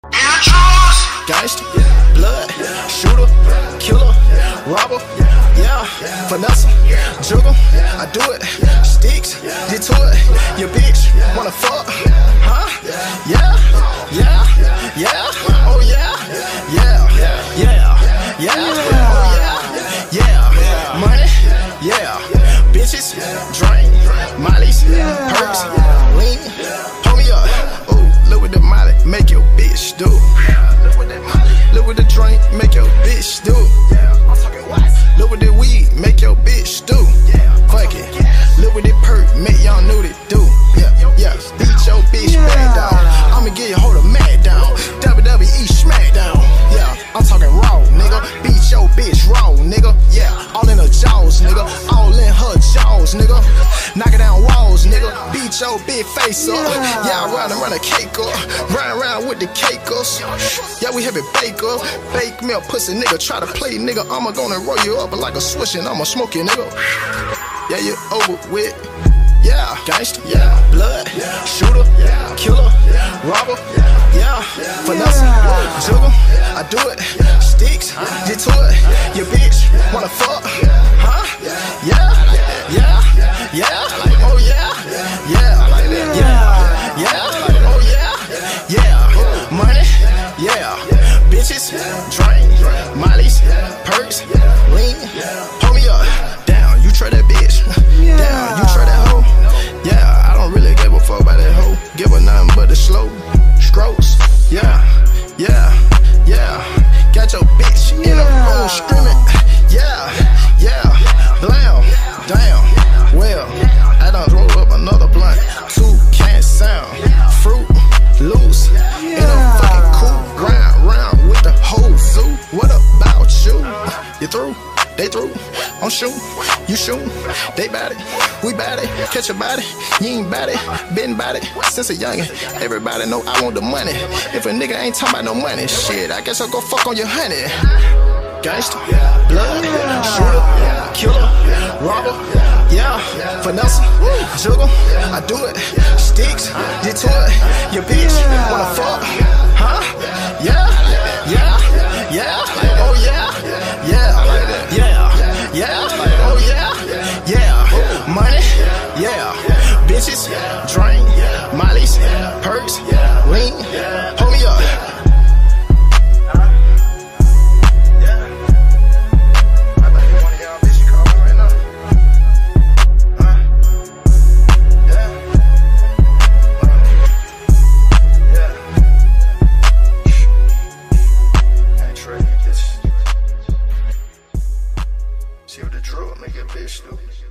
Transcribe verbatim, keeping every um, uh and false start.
Gangsta, blood, shooter, killer, robber, yeah, finesse, juggle, I do it, sticks, get to it, your bitch, wanna fuck, huh, yeah, yeah, yeah, oh yeah, yeah, yeah, yeah, oh yeah, yeah, money, yeah, bitches, drink, mollies, perks, lean, hold me up, oh, look what the molly make your bitch do. Look what the drink make your bitch do. Look what the weed make your bitch do. Fuck it. Look what the perk make y'all know they do. Yeah, yeah. Beat your bitch back down. I'ma get your hold a mad down. W W E Smackdown. Yeah, I'm talking raw, nigga. Beat your bitch raw, nigga. Yeah, all in her jaws, nigga. All in her jaws, nigga. Knock it down walls, nigga. Beat your big face up. Yeah, I run around a cake up. Run around with the cake ups. Yeah, we have it bake up. Bake me a pussy nigga. Try to play nigga. I'ma gonna roll you up like a swish and I'ma smoke you nigga. Yeah, you over with. Yeah, gangsta, yeah, blood, shooter, killer, robber, yeah, finesse, juggle, I do it, sticks, get to it, your bitch, wanna fuck, huh, yeah, yeah, yeah, oh yeah, yeah, yeah, yeah, oh yeah, yeah, money, yeah, bitches, drink, mollies, perks, lean, hold me up, down, you try that bitch, down, you try that hoe. Yeah, I don't really give a fuck about that hoe. Give her nothing but the slow strokes. Yeah, yeah, yeah. Got your bitch in the room screaming. Yeah, yeah, blam, damn. Well, I done roll up another blunt. Two can't sound. Fruit loose in a fucking cool grind round with the whole zoo. What about you? You through? They through, I'm shooting, you shooting, they bout it, we bout it, catch a body, you ain't bout it, been bout it, since a youngin', everybody know I want the money, if a nigga ain't talking about no money, shit, I guess I'll go fuck on your honey. Gangsta, blood, shooter, killer, robber, yeah, finesse, juggle, I do it, sticks, get to it, your bitch, wanna fuck, huh, yeah, yeah, yeah, oh yeah, yeah, yeah, yeah, oh yeah, yeah, money, yeah, bitches, drink, mollies, perks, lean, hold me up. See what the drill make a bitch do.